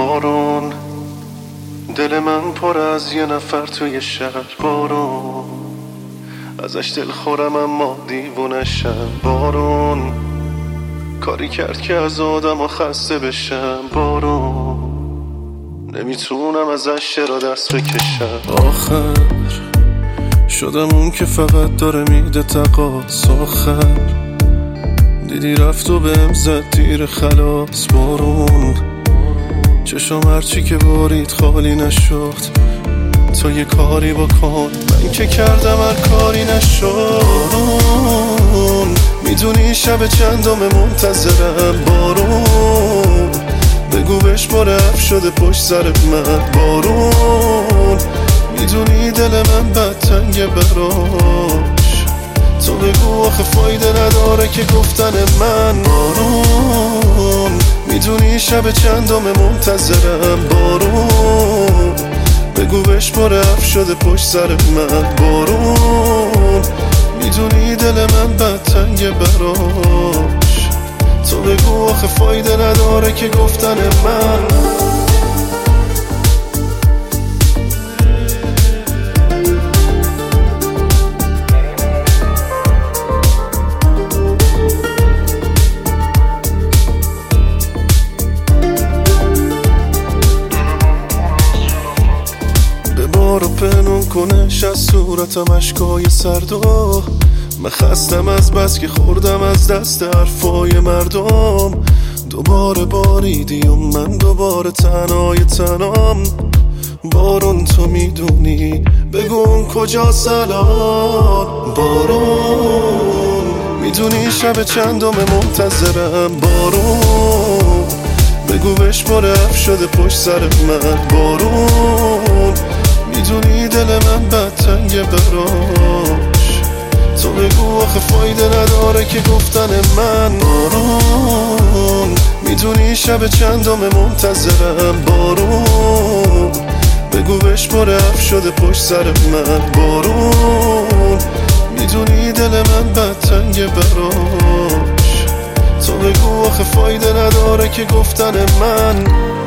بارون، دل من پر از یه نفر توی شهر. بارون ازش دل خورم اما دیوونشم. بارون کاری کرد که از آدم خسته بشم. بارون نمیتونم ازش چرا دست بکشم. آخر شدم اون که فقط داره میده تقاص. آخر دیدی رفت و بهم زد تیر خلاص. بارون چشم هرچی که بارید خالی نشد. تو یه کاری بکن، من که کردم هر کاری نشد. بارون میدونی شب چندم منتظرم. بارون بگو بهش برف شده پشت سر من. بارون میدونی دل من بد تنگه براش. تو بگو آخه فایده نداره که گفتن من. بارون میدونی شب چندم منتظرم. بارون بگو بهش برف شده پشت سر من. بارون میدونی دل من بد تنگه براش. تو بگو آخه فایده نداره که گفتن من. بارو پنون کنش از صورتم اشکای سردو. من خستم از بس که خوردم از دست حرفای مردم. دوباره باریدی و من دوباره تنهای تنام. بارون تو میدونی بگو اون کجا سلام. بارون میدونی شب چندم منتظرم. بارون بگو بهش برف شده پشت سر من. بارون میدونی دل من بد تنگه براش. تو بگو آخه فایده نداره که گفتن من. بارون میدونی شب چندم منتظرم. بارون بگو بهش برف شده پشت سر من. بارون میدونی دل من بد تنگه براش. تو بگو آخه فایده نداره که گفتن من.